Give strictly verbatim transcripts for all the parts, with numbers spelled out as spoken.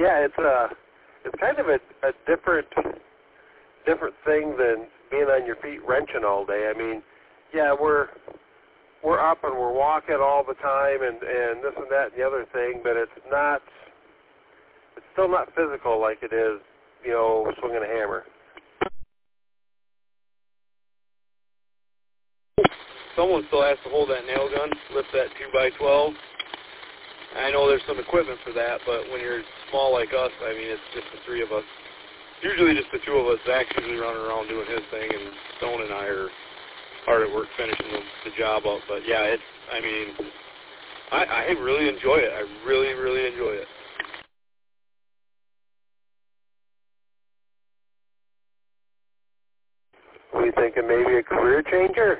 yeah, it's a it's kind of a, a different different thing than being on your feet wrenching all day. I mean, yeah, we're we're up and we're walking all the time and, and this and that and the other thing, but it's not it's still not physical like it is, you know, swinging a hammer. Someone still has to hold that nail gun, lift that two by twelve. I know there's some equipment for that, but when you're small like us, I mean, it's just the three of us. Usually just the two of us. Zach's usually running around doing his thing, and Stone and I are hard at work finishing the, the job up. But, yeah, it's, I mean, I, I really enjoy it. I really, really enjoy it. Were you thinking maybe a career changer?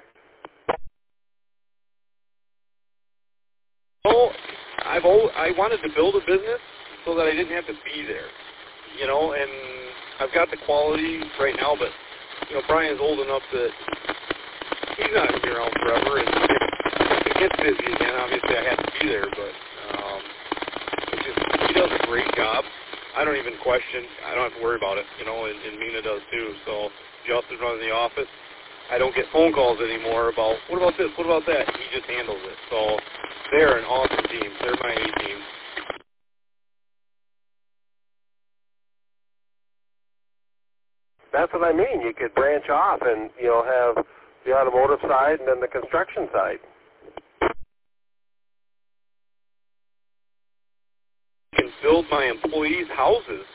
Oh, I've always, I wanted to build a business so that I didn't have to be there, you know, and I've got the quality right now, but, you know, Brian's old enough that he's not going to be around forever, and if it gets busy again, obviously I have to be there, but um, it's just, he does a great job. I don't even question, I don't have to worry about it, you know, and, and Mina does too, so Justin's running the office. I don't get phone calls anymore about, what about this, what about that? He just handles it, so they're an awesome team. They're my A-team. That's what I mean. You could branch off and, you know, have the automotive side and then the construction side. I can build my employees' houses.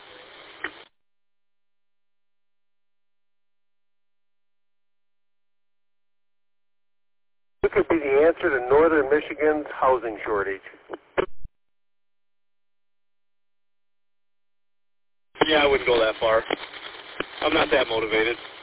You could be the answer to northern Michigan's housing shortage. Yeah, I wouldn't go that far. I'm not that motivated.